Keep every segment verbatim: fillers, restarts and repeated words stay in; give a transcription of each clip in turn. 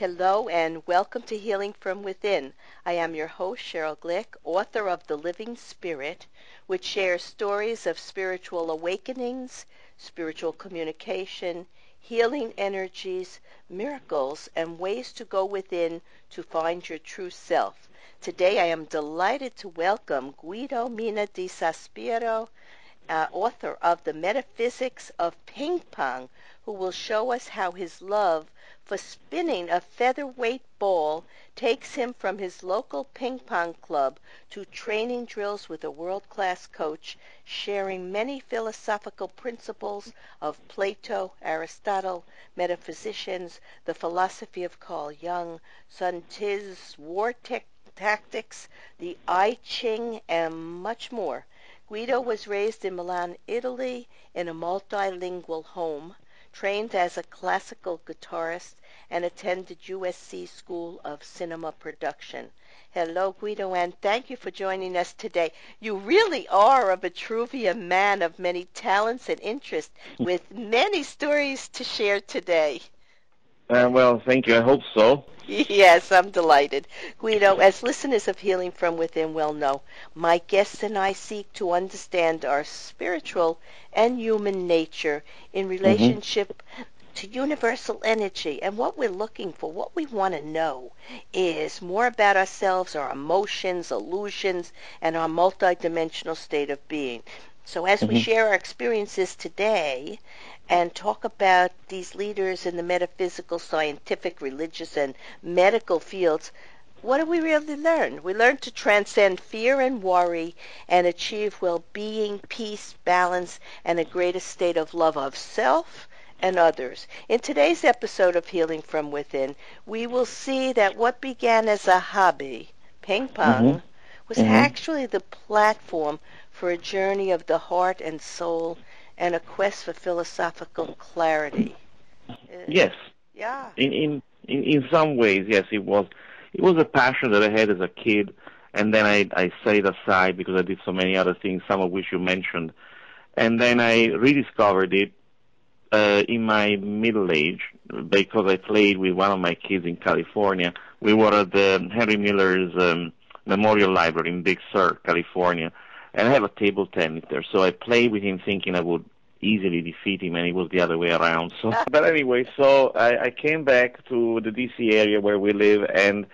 Hello and welcome to Healing from Within. I am your host, Cheryl Glick, author of The Living Spirit, which shares stories of spiritual awakenings, spiritual communication, healing energies, miracles, and ways to go within to find your true self. Today I am delighted to welcome Guido Mina di Saspiero, uh, author of The Metaphysics of Ping Pong, who will show us how his love for spinning a featherweight ball takes him from his local ping pong club to training drills with a world-class coach, sharing many philosophical principles of Plato, Aristotle, metaphysicians, the philosophy of Carl Jung, Sun Tzu's war te- tactics, the I Ching, and much more. Guido was raised in Milan, Italy, in a multilingual home, trained as a classical guitarist, and attended U S C School of Cinema Production. Hello, Guido, and thank you for joining us today. You really are a Vitruvian man of many talents and interests, with many stories to share today. Uh, well, thank you. I hope so. Yes, I'm delighted. Guido, as listeners of Healing from Within well know, my guests and I seek to understand our spiritual and human nature in hmm relationship to universal energy. And what we're looking for, what we want to know, is more about ourselves, our emotions, illusions, and our multidimensional state of being. So as we hmm share our experiences today and talk about these leaders in the metaphysical, scientific, religious, and medical fields, what do we really learn? We learn to transcend fear and worry and achieve well-being, peace, balance, and a greater state of love of self and others. In today's episode of Healing from Within, we will see that what began as a hobby, ping hmm pong, was hmm actually the platform for a journey of the heart and soul and a quest for philosophical clarity. Uh, Yes, yeah. in, in in in some ways, yes, it was. It was a passion that I had as a kid, and then I I set it aside because I did so many other things, some of which you mentioned, and then I rediscovered it uh, in my middle age because I played with one of my kids in California. We were at the Henry Miller's um, Memorial Library in Big Sur, California, and I have a table tennis there. So I played with him thinking I would easily defeat him, and it was the other way around. So, but anyway, so I, I came back to the D C area where we live, and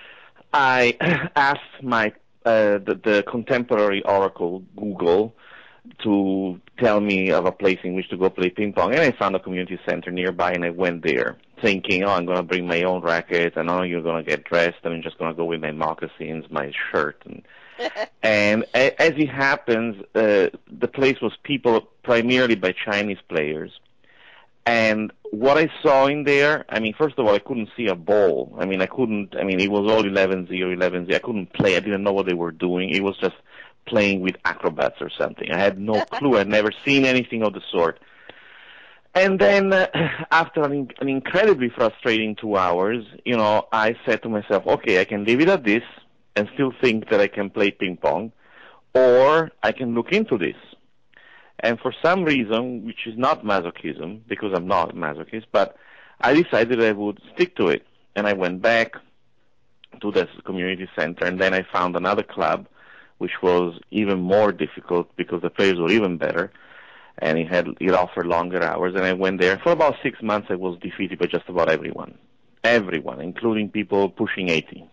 I asked my uh, the, the contemporary oracle, Google, to tell me of a place in which to go play ping pong, and I found a community center nearby, and I went there thinking, oh, I'm going to bring my own racket, and oh, you're going to get dressed, and I'm just going to go with my moccasins, my shirt, and and a- as it happens, uh, the place was peopled primarily by Chinese players. And what I saw in there, I mean, first of all, I couldn't see a ball. I mean, I couldn't, I mean, it was all eleven zero, eleven zero. I couldn't play. I didn't know what they were doing. It was just playing with acrobats or something. I had no clue. I'd never seen anything of the sort. And then uh, after an, an incredibly frustrating two hours, you know, I said to myself, okay, I can leave it at this and still think that I can play ping pong, or I can look into this. And for some reason, which is not masochism, because I'm not a masochist, but I decided I would stick to it. And I went back to this community center, and then I found another club, which was even more difficult because the players were even better, and it had it offered longer hours. And I went there. For about six months, I was defeated by just about everyone, everyone, including people pushing eighty.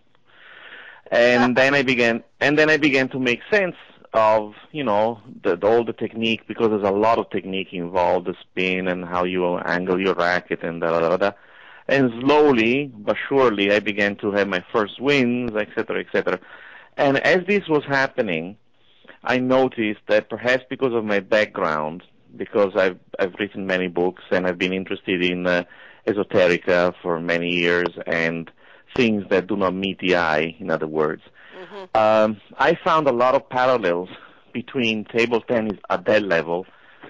And then I began, and then I began to make sense of, you know, the, the, all the technique, because there's a lot of technique involved, the spin and how you angle your racket and da da da da. And slowly but surely, I began to have my first wins, et cetera, et cetera. And as this was happening, I noticed that perhaps because of my background, because I've I've written many books and I've been interested in uh, esoterica for many years and things that do not meet the eye, in other words. Mm-hmm. Um, I found a lot of parallels between table tennis at that level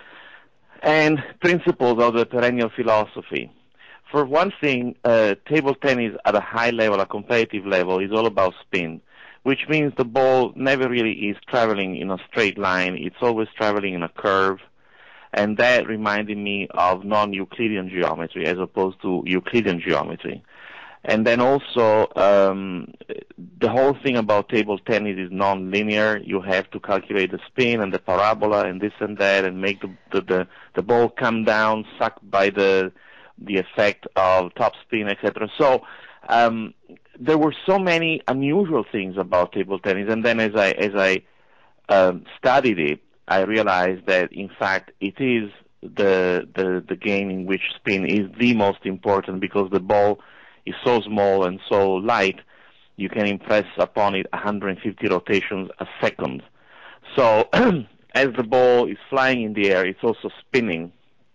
and principles of the perennial philosophy. For one thing, uh, table tennis at a high level, a competitive level, is all about spin, which means the ball never really is traveling in a straight line. It's always traveling in a curve. And that reminded me of non-Euclidean geometry as opposed to Euclidean geometry. And then also, um, the whole thing about table tennis is non-linear. You have to calculate the spin and the parabola and this and that, and make the the, the, the ball come down, sucked by the the effect of top spin, et cetera. So um, there were so many unusual things about table tennis. And then as I as I um, studied it, I realized that in fact it is the the the game in which spin is the most important, because the ball is so small and so light, you can impress upon it one hundred fifty rotations a second. So as the ball is flying in the air, it's also spinning,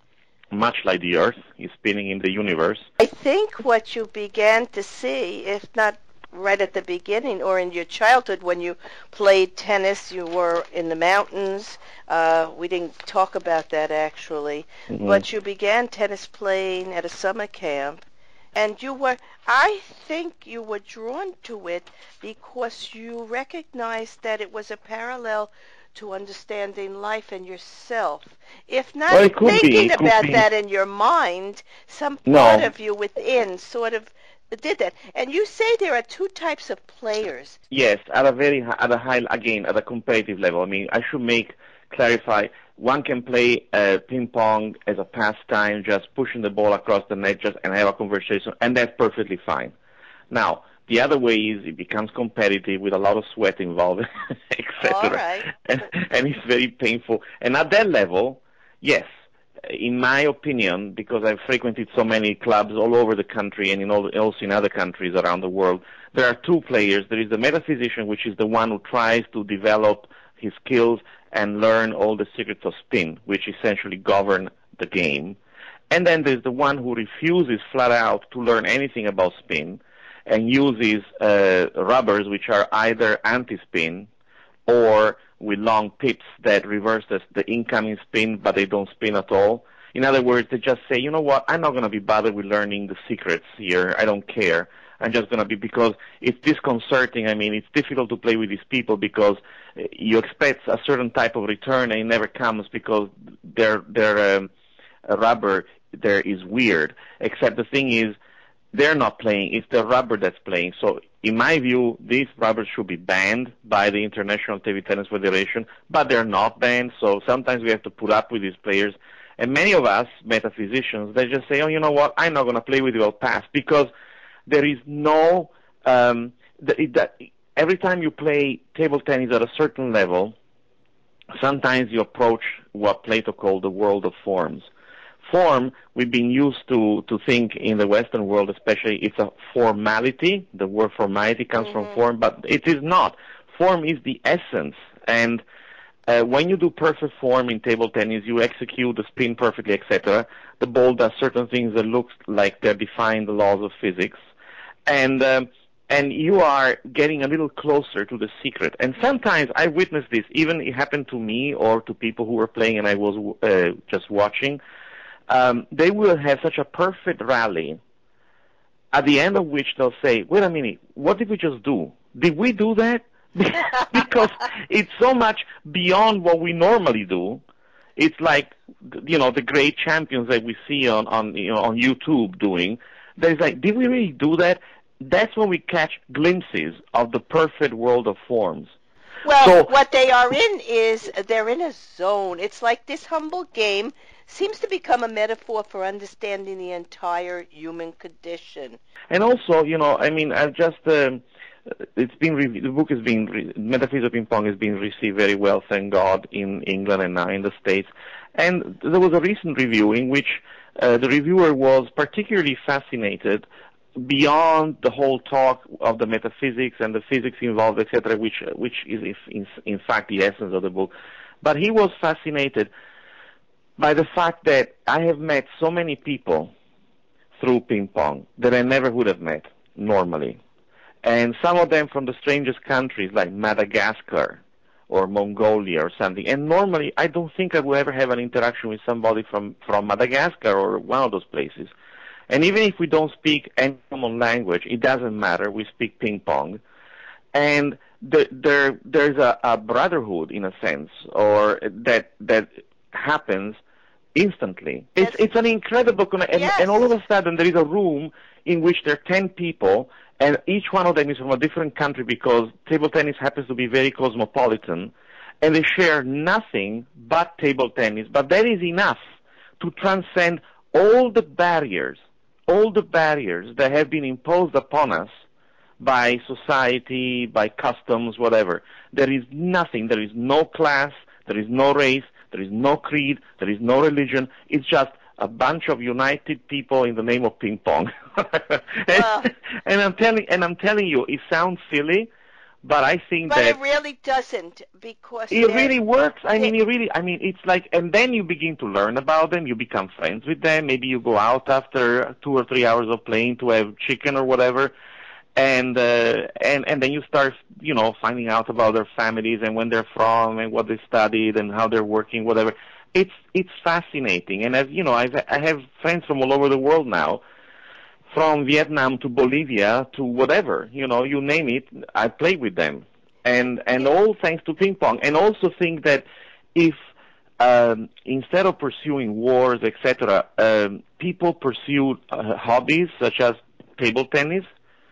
much like the Earth is spinning in the universe. I think what you began to see, if not right at the beginning or in your childhood when you played tennis, you were in the mountains. Uh, we didn't talk about that actually, mm-hmm. but you began tennis playing at a summer camp. And you were, I think you were drawn to it because you recognized that it was a parallel to understanding life and yourself. If not well, thinking be, about be. that in your mind, some part no. of you within sort of did that. And you say there are two types of players. Yes, at a very at a high, again, at a competitive level. I mean, I should make, clarify, one can play uh, ping pong as a pastime, just pushing the ball across the net, just and have a conversation, and that's perfectly fine. Now, the other way is it becomes competitive with a lot of sweat involved, et cetera. All right. And, and it's very painful. And at that level, yes, in my opinion, because I've frequented so many clubs all over the country and in all, also in other countries around the world, there are two players. There is the metaphysician, which is the one who tries to develop his skills and learn all the secrets of spin, which essentially govern the game. And then there's the one who refuses flat out to learn anything about spin and uses uh, rubbers which are either anti-spin or with long tips that reverse the, the incoming spin, but they don't spin at all. In other words, they just say, you know what, I'm not going to be bothered with learning the secrets here. I don't care. I'm just going to be, because it's disconcerting. I mean, it's difficult to play with these people because you expect a certain type of return and it never comes because their their um, rubber there is weird. Except the thing is, they're not playing. It's the rubber that's playing. So in my view, these rubbers should be banned by the International Table Tennis Federation, but they're not banned. So sometimes we have to put up with these players. And many of us, metaphysicians, they just say, oh, you know what, I'm not going to play with you, I'll pass. Because there is no, um, the, that every time you play table tennis at a certain level, sometimes you approach what Plato called the world of forms. Form, we've been used to, to think in the Western world, especially, it's a formality. The word formality comes mm-hmm. from form, but it is not. Form is the essence. And uh, when you do perfect form in table tennis, you execute the spin perfectly, et cetera. The ball does certain things that look like they're defying the laws of physics. And um, and you are getting a little closer to the secret. And sometimes I witnessed this, even it happened to me or to people who were playing and I was uh, just watching. Um, they will have such a perfect rally, at the end of which they'll say, wait a minute, what did we just do? Did we do that? Because it's so much beyond what we normally do. It's like, you know, the great champions that we see on, on, you know, on YouTube doing. There's like, did we really do that? That's when we catch glimpses of the perfect world of forms. Well, so, what they are in is they're in a zone. It's like this humble game seems to become a metaphor for understanding the entire human condition. And also, you know, I mean, I've just, um, it's been, re- the book has been, re- Metaphysics of Ping Pong has been received very well, thank God, in England and now in the States. And there was a recent review in which uh, the reviewer was particularly fascinated beyond the whole talk of the metaphysics and the physics involved, et cetera, which, which is in, in fact the essence of the book. But he was fascinated by the fact that I have met so many people through ping pong that I never would have met normally. And some of them from the strangest countries like Madagascar or Mongolia or something. And normally I don't think I will ever have an interaction with somebody from, from Madagascar or one of those places. And even if we don't speak any common language, it doesn't matter. We speak ping pong. And the, there, there's a, a brotherhood, in a sense, or that, that happens instantly. It's That's, it's an incredible connection. yes. And, and all of a sudden there is a room in which there are ten people, and each one of them is from a different country because table tennis happens to be very cosmopolitan, and they share nothing but table tennis. But that is enough to transcend all the barriers, all the barriers that have been imposed upon us by society, by customs, whatever. There is nothing. There is no class. There is no race. There is no creed. There is no religion. It's just a bunch of united people in the name of ping pong. and, well, and I'm telling, and I'm telling you, it sounds silly, but I think but that it really doesn't, because it really works. I mean, it really. I mean, it's like, and then you begin to learn about them. You become friends with them. Maybe you go out after two or three hours of playing to have chicken or whatever. And uh, and and then you start, you know, finding out about their families and when they're from and what they studied and how they're working, whatever. It's it's fascinating. And as you know, I've I have friends from all over the world now, from Vietnam to Bolivia to whatever, you know, you name it. I play with them, and and all thanks to ping pong. And also think that if um, instead of pursuing wars, et cetera, um, people pursue uh, hobbies such as table tennis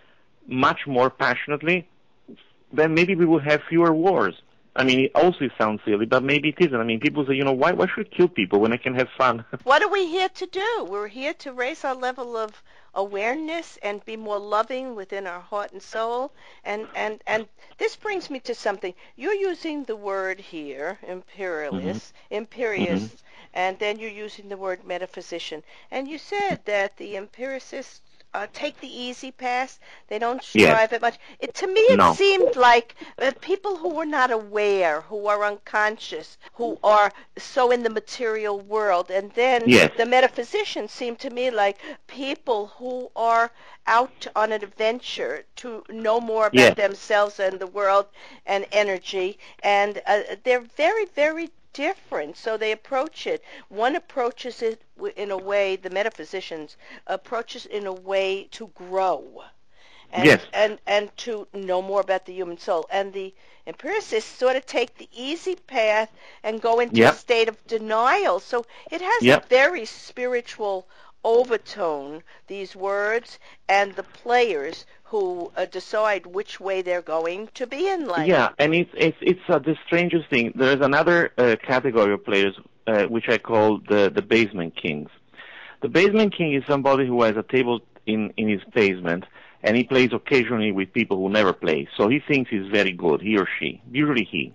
much more passionately, then maybe we would have fewer wars. I mean, it also sounds silly, but maybe it isn't. I mean, people say, you know, why why should I kill people when I can have fun? What are we here to do? We're here to raise our level of awareness and be more loving within our heart and soul. And, and, and this brings me to something. You're using the word here, imperialist, mm-hmm. imperious, mm-hmm. and then you're using the word metaphysician. And you said that the empiricists Uh, take the easy path. They don't strive Yes. at much. It, to me, it no. seemed like uh, people who were not aware, who are unconscious, who are so in the material world. And then Yes. the metaphysicians seem to me like people who are out on an adventure to know more about yes. themselves and the world and energy. And uh, they're very, very different, so they approach it. One approaches it in a way, the metaphysicians approaches in a way to grow and, yes. and, and to know more about the human soul. And the empiricists sort of take the easy path and go into yep. a state of denial. So it has yep. a very spiritual overtone, these words, and the players who uh, decide which way they're going to be in life. Yeah, and it's it's it's uh, the strangest thing. There is another uh, category of players uh, which I call the the basement kings. The basement king is somebody who has a table in in his basement, and he plays occasionally with people who never play. So he thinks he's very good, he or she, usually he.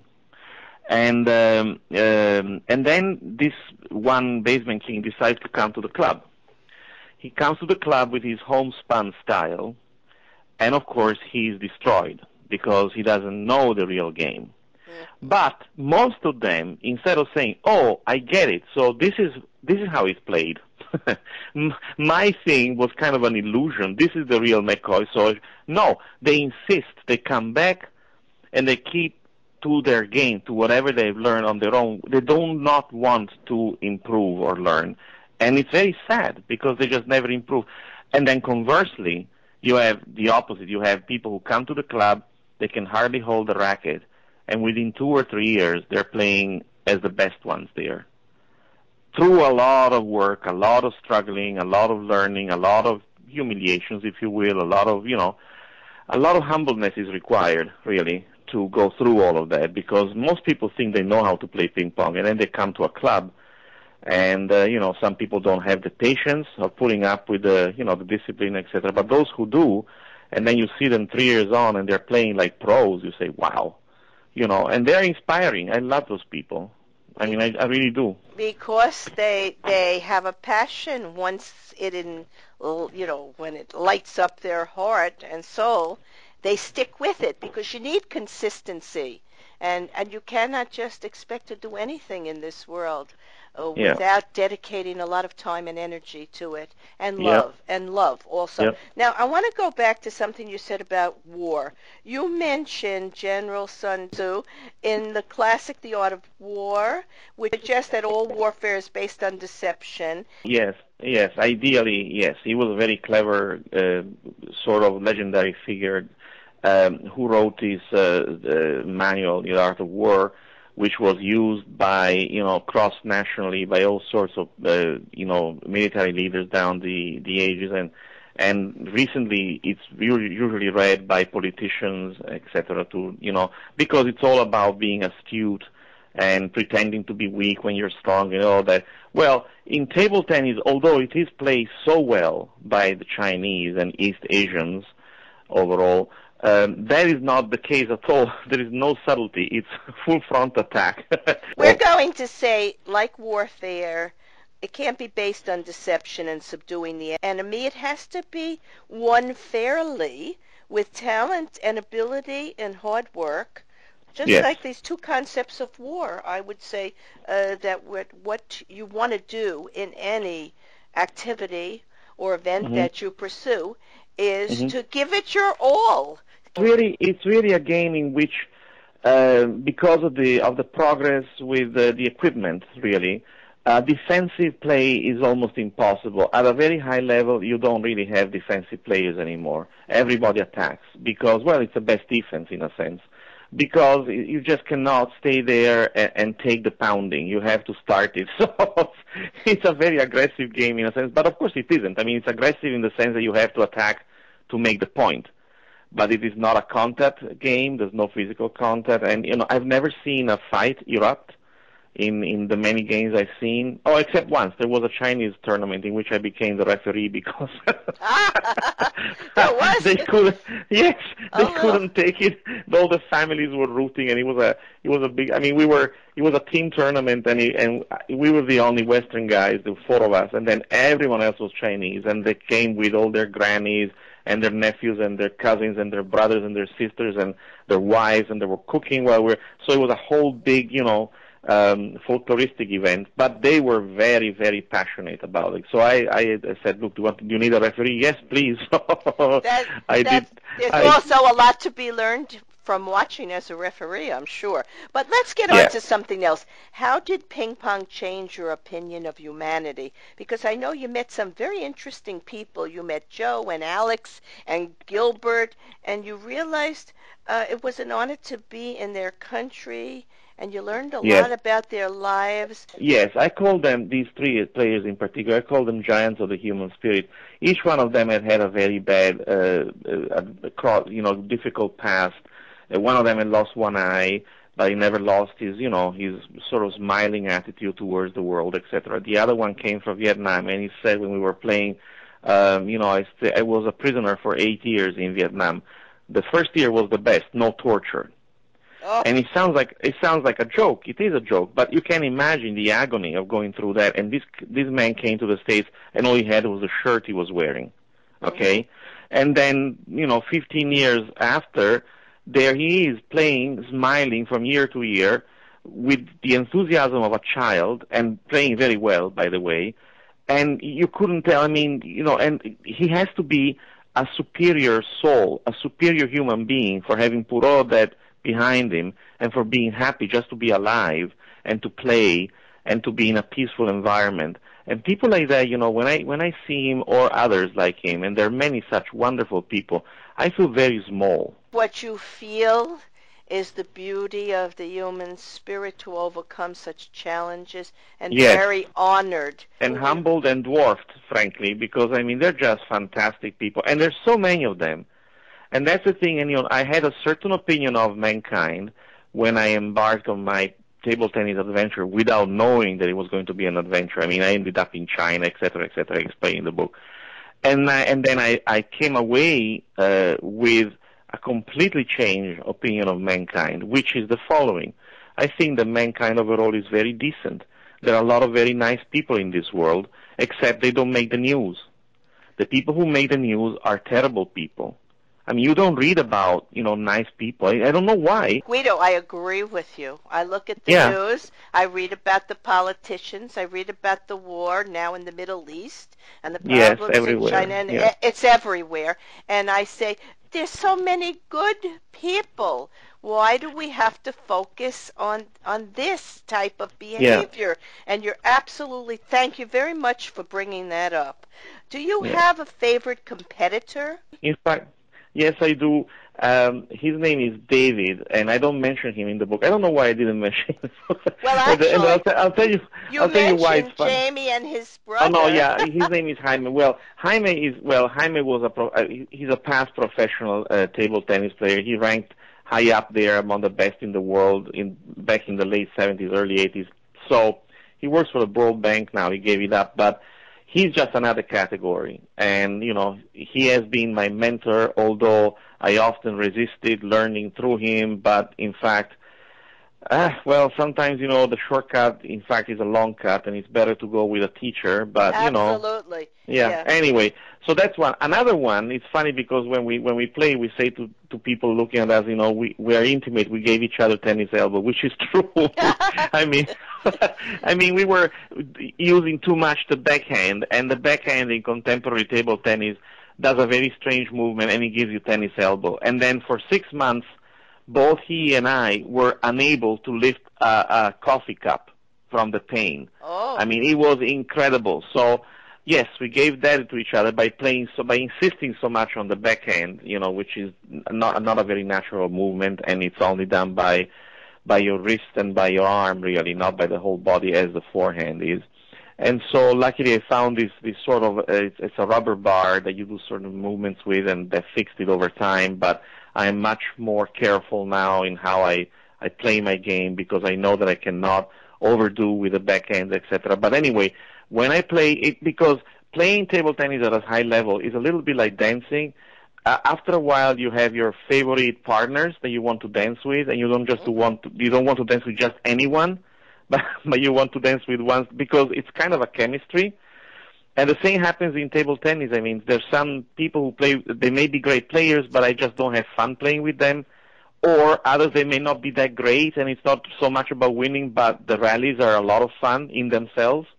And um, um, and then this one basement king decides to come to the club. He comes to the club with his homespun style, and of course he's destroyed because he doesn't know the real game. Yeah. But most of them, instead of saying, "Oh, I get it, so this is this is how it's played," my thing was kind of an illusion. This is the real McCoy. So no, they insist. They come back and they keep to their game, to whatever they've learned on their own. They do not want to improve or learn. And it's very sad because they just never improve. And then conversely, you have the opposite. You have people who come to the club, they can hardly hold the racket, and within two or three years, they're playing as the best ones there. Through a lot of work, a lot of struggling, a lot of learning, a lot of humiliations, if you will, a lot of, you know, a lot of humbleness is required, really, to go through all of that, because most people think they know how to play ping pong, and then they come to a club, and, uh, you know, some people don't have the patience of putting up with the, you know, the discipline, et cetera. But those who do, and then you see them three years on and they're playing like pros, you say, wow. You know, and they're inspiring. I love those people. I mean, I, I really do. Because they they have a passion once it in, you know, when it lights up their heart and soul, they stick with it because you need consistency. And, and you cannot just expect to do anything in this world uh, Yeah. without dedicating a lot of time and energy to it, and love, Yep. and love also. Yep. Now, I want to go back to something you said about war. You mentioned General Sun Tzu in the classic The Art of War, which suggests that all warfare is based on deception. Yes, yes, ideally, yes. He was a very clever, uh, sort of legendary figure um, who wrote his uh, uh, manual, The Art of War, which was used by, you know, cross-nationally by all sorts of, uh, you know, military leaders down the, the ages. And, and recently it's usually read by politicians, et cetera, to, you know, because it's all about being astute and pretending to be weak when you're strong and all that. Well, in table tennis, although it is played so well by the Chinese and East Asians overall, um, that is not the case at all. There is no subtlety. It's full front attack. We're going to say, like warfare, it can't be based on deception and subduing the enemy. It has to be won fairly with talent and ability and hard work. Just Yes. like these two concepts of war, I would say uh, that what, what you want to do in any activity or event Mm-hmm. that you pursue is Mm-hmm. to give it your all. Really, it's really a game in which, uh, because of the of the progress with uh, the equipment, really, uh, defensive play is almost impossible. At a very high level, you don't really have defensive players anymore. Everybody attacks because, well, it's the best defense in a sense. Because you just cannot stay there and, and take the pounding. You have to start it. So it's a very aggressive game in a sense, but of course it isn't. I mean, it's aggressive in the sense that you have to attack to make the point. But it is not a contact game. There's no physical contact. And, you know, I've never seen a fight erupt in, in the many games I've seen. Oh, except once. There was a Chinese tournament in which I became the referee because There was? they couldn't, yes, they Oh. couldn't take it. All the families were rooting, and it was a, it was a big, I mean, we were, it was a team tournament, and, it, and we were the only Western guys, the four of us, and then everyone else was Chinese, and they came with all their grannies, and their nephews and their cousins and their brothers and their sisters and their wives, and they were cooking while we were, so it was a whole big, you know, um, folkloristic event, but they were very, very passionate about it. So I, I, I said, look, do you, want, do you need a referee? Yes, please. That, I that, did. There's I, also a lot to be learned from watching as a referee, I'm sure. But let's get Yeah. on to something else. How did ping pong change your opinion of humanity? Because I know you met some very interesting people. You met Joe and Alex and Gilbert, and you realized uh, it was an honor to be in their country, and you learned a Yes. lot about their lives. Yes, I call them, these three players in particular, I call them giants of the human spirit. Each one of them had had a very bad, uh, uh, you know, difficult past. Uh, one of them had lost one eye, but he never lost his, you know, his sort of smiling attitude towards the world, et cetera. The other one came from Vietnam, and he said when we were playing, um, you know, I, st- I was a prisoner for eight years in Vietnam. The first year was the best, no torture. Oh. And it sounds like it sounds like a joke. It is a joke, but you can imagine the agony of going through that. And this this man came to the States, and all he had was the shirt he was wearing. Okay, mm-hmm. And then you know, fifteen years after, there he is playing, smiling from year to year, with the enthusiasm of a child, and playing very well, by the way. And you couldn't tell. I mean, you know, and he has to be a superior soul, a superior human being for having put all that behind him and for being happy just to be alive and to play and to be in a peaceful environment. And people like that, you know, when I when I see him or others like him, and there are many such wonderful people, I feel very small. What you feel is the beauty of the human spirit to overcome such challenges, and Yes. very honored. And humbled and dwarfed, frankly, because, I mean, they're just fantastic people. And there's so many of them. And that's the thing, and you know, I had a certain opinion of mankind when I embarked on my table tennis adventure without knowing that it was going to be an adventure. I mean, I ended up in China, et cetera, et cetera, I explain in the book. And, I, and then I, I came away uh, with a completely changed opinion of mankind, which is the following. I think that mankind overall is very decent. There are a lot of very nice people in this world, except they don't make the news. The people who make the news are terrible people. I mean, you don't read about, you know, nice people. I, I don't know why. Guido, I agree with you. I look at the Yeah. news. I read about the politicians. I read about the war now in the Middle East and the Yes, problems in everywhere. China. And Yeah. it's everywhere. And I say, there's so many good people. Why do we have to focus on, on this type of behavior? And you're absolutely, thank you very much for bringing that up. Do you Yeah. have a favorite competitor? In fact, Yes, I do. Um, his name is David, and I don't mention him in the book. I don't know why I didn't mention him. Well, and, actually, and I'll, t- I'll tell you. you I'll tell you why mentioned it's fun. Jamie and his Oh brother. no, yeah, his name is Jaime. Well, Jaime is well. Jaime was a pro, uh, he's a past professional uh, table tennis player. He ranked high up there among the best in the world in back in the late seventies, early eighties. So he works for the World Bank now. He gave it up, but he's just another category. And you know, he has been my mentor, although I often resisted learning through him. But in fact, Uh, well, sometimes, you know, the shortcut, in fact, is a long cut, and it's better to go with a teacher, but, you know. Absolutely. Yeah. yeah. Anyway, so that's one. Another one, it's funny because when we when we play, we say to, to people looking at us, you know, we, we are intimate, we gave each other tennis elbow, which is true. I mean, I mean, we were using too much the backhand, and the backhand in contemporary table tennis does a very strange movement, and it gives you tennis elbow. And then for six months, both he and I were unable to lift a, a coffee cup from the pain. Oh. I mean, it was incredible. So, yes, we gave that to each other by playing, so by insisting so much on the backhand, you know, which is not not a very natural movement, and it's only done by by your wrist and by your arm, really, not by the whole body as the forehand is. And so, luckily, I found this this sort of uh, it's, it's a rubber bar that you do certain movements with, and that fixed it over time. But I'm much more careful now in how I, I play my game because I know that I cannot overdo with the backhand, et cetera. But anyway, when I play it, because playing table tennis at a high level is a little bit like dancing. Uh, after a while, you have your favorite partners that you want to dance with, and you don't just want to, you don't want to dance with just anyone, but but you want to dance with ones because it's kind of a chemistry. And the same happens in table tennis. I mean, there's some people who play, they may be great players, but I just don't have fun playing with them. Or others, they may not be that great, and it's not so much about winning, but the rallies are a lot of fun in themselves.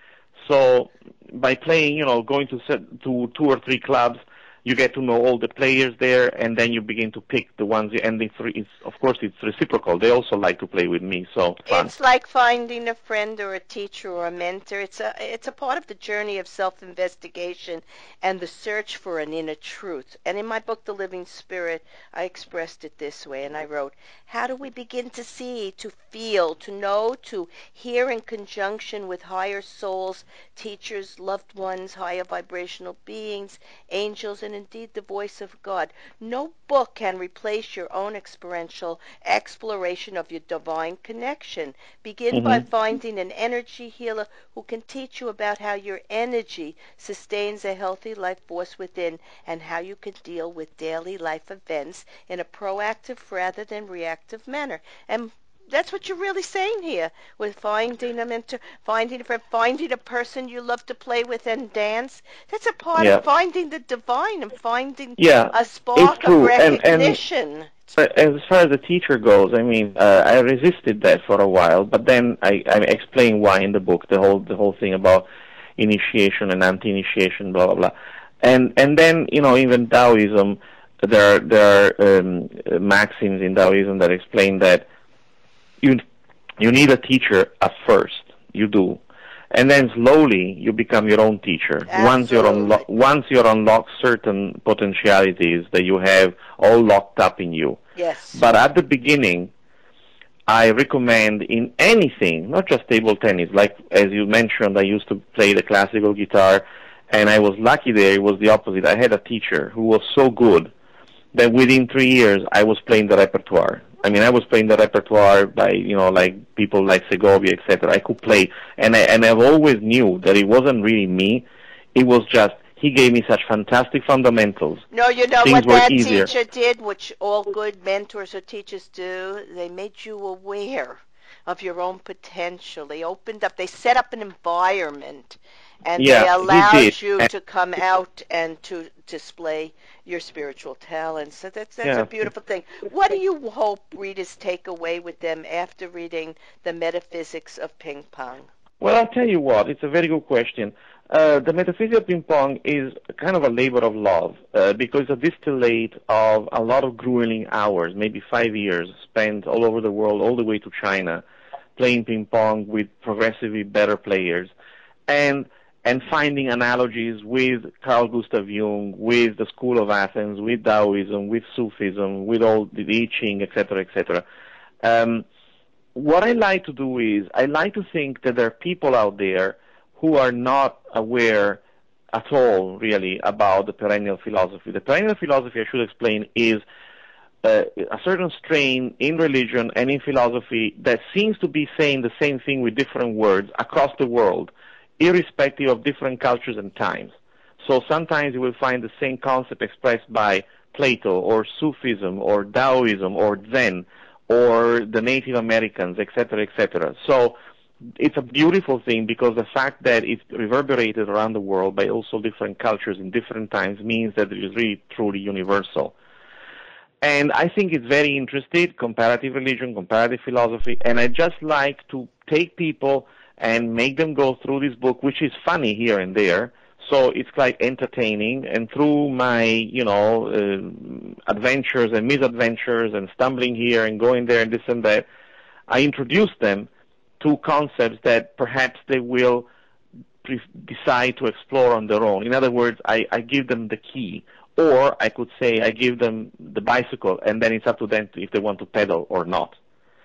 So by playing, you know, going to to two or three clubs, you get to know all the players there, and then you begin to pick the ones. And it's, it's of course, it's reciprocal. They also like to play with me, so fun. It's like finding a friend or a teacher or a mentor. It's a it's a part of the journey of self-investigation and the search for an inner truth. And in my book, The Living Spirit, I expressed it this way, and I wrote, how do we begin to see, to feel, to know, to hear in conjunction with higher souls, teachers, loved ones, higher vibrational beings, angels, and indeed the voice of God? No book can replace your own experiential exploration of your divine connection. Begin Mm-hmm. by finding an energy healer who can teach you about how your energy sustains a healthy life force within and how you can deal with daily life events in a proactive rather than reactive manner. And that's what you're really saying here with finding a mentor, finding a friend, finding a person you love to play with and dance. That's a part Yeah. of finding the divine and finding Yeah, a spark it's true. of And- and- recognition. But as far as the teacher goes, I mean, uh, I resisted that for a while, but then I, I explain why in the book, the whole the whole thing about initiation and anti-initiation, blah blah blah, and and then you know even Taoism, there are there are um, maxims in Taoism that explain that you you need a teacher at first, you do. And then slowly you become your own teacher. Absolutely. Once you're unlo- once you're unlocked certain potentialities that you have all locked up in you. Yes. But at the beginning, I recommend in anything, not just table tennis. Like as you mentioned, I used to play the classical guitar, and I was lucky there. It was the opposite. I had a teacher who was so good that within three years I was playing the repertoire. I mean, I was playing the repertoire by, you know, like people like Segovia, et cetera. I could play, and I and I've always knew that it wasn't really me. It was just he gave me such fantastic fundamentals. No, you know Things what were that easier. teacher did, which all good mentors or teachers do? They made you aware of your own potential. They opened up, they set up an environment, and Yeah, they he allowed did. you And- to come out and to display your spiritual talents. So that's that's Yeah. a beautiful thing. What do you hope readers take away with them after reading The Metaphysics of Ping Pong? Well, I'll tell you what, it's a very good question. Uh, the Metaphysics of Ping Pong is kind of a labor of love uh, because it's a distillate of a lot of grueling hours, maybe five years spent all over the world, all the way to China, playing ping pong with progressively better players. And and finding analogies with Carl Gustav Jung, with the School of Athens, with Taoism, with Sufism, with all the I Ching, et cetera, et cetera. Um, what I like to do is I like to think that there are people out there who are not aware at all, really, about the perennial philosophy. The perennial philosophy, I should explain, is uh, a certain strain in religion and in philosophy that seems to be saying the same thing with different words across the world, irrespective of different cultures and times. So sometimes you will find the same concept expressed by Plato or Sufism or Taoism or Zen or the Native Americans, et cetera, et cetera. So it's a beautiful thing because the fact that it's reverberated around the world by also different cultures in different times means that it is really truly universal. And I think it's very interesting, comparative religion, comparative philosophy, and I just like to take people and make them go through this book, which is funny here and there. So it's like entertaining, and through my, you know, uh, adventures and misadventures and stumbling here and going there and this and that, I introduce them to concepts that perhaps they will pre- decide to explore on their own. In other words, I, I give them the key, or I could say I give them the bicycle, and then it's up to them to, if they want to pedal or not.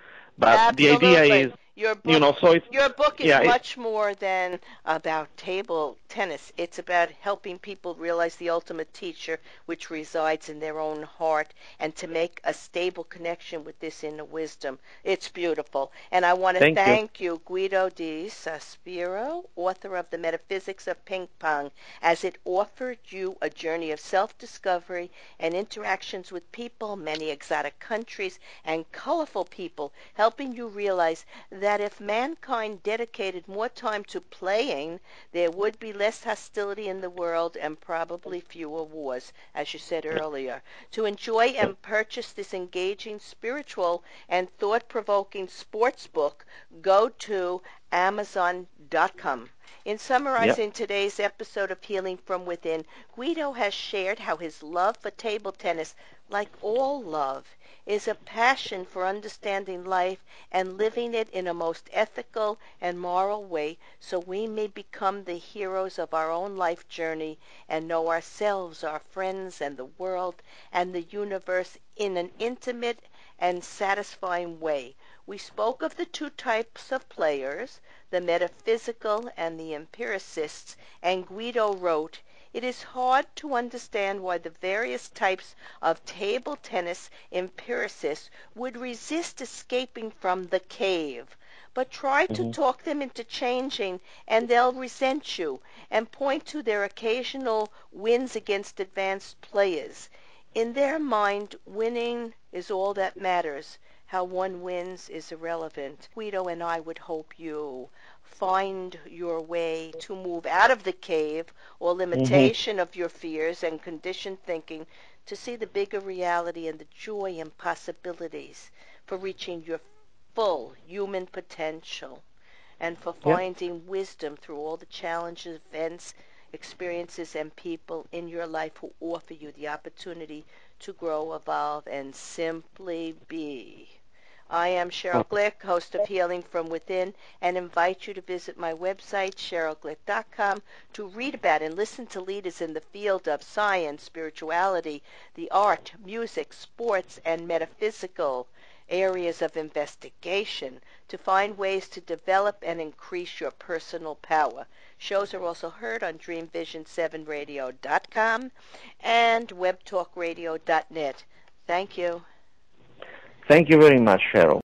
But Absolutely. the idea is, Your book, you know, so it's, your book is yeah, much more than about table tennis. It's about helping people realize the ultimate teacher, which resides in their own heart, and to make a stable connection with this inner wisdom. It's beautiful. And I want to thank thank you. you, Guido di Saspiro, author of The Metaphysics of Ping Pong, as it offered you a journey of self-discovery and interactions with people, many exotic countries, and colorful people, helping you realize that that if mankind dedicated more time to playing, there would be less hostility in the world and probably fewer wars, as you said earlier. To enjoy and purchase this engaging, spiritual, and thought-provoking sports book, go to amazon dot com. In summarizing Yep. today's episode of Healing from Within, Guido has shared how his love for table tennis, like all love, is a passion for understanding life and living it in a most ethical and moral way so we may become the heroes of our own life journey and know ourselves, our friends, and the world and the universe in an intimate and satisfying way. We spoke of the two types of players, the metaphysical and the empiricists, and Guido wrote, "It is hard to understand why the various types of table tennis empiricists would resist escaping from the cave. But try to Mm-hmm. talk them into changing, and they'll resent you, and point to their occasional wins against advanced players. In their mind, winning is all that matters. How one wins is irrelevant." Guido and I would hope you find your way to move out of the cave or Mm-hmm. limitation of your fears and conditioned thinking to see the bigger reality and the joy and possibilities for reaching your full human potential and for Yep. finding wisdom through all the challenges, events, experiences, and people in your life who offer you the opportunity to grow, evolve, and simply be. I am Cheryl Glick, host of Healing from Within, and invite you to visit my website, cheryl glick dot com, to read about and listen to leaders in the field of science, spirituality, the art, music, sports, and metaphysical areas of investigation to find ways to develop and increase your personal power. Shows are also heard on dream vision seven radio dot com and web talk radio dot net. Thank you. Thank you very much, Cheryl.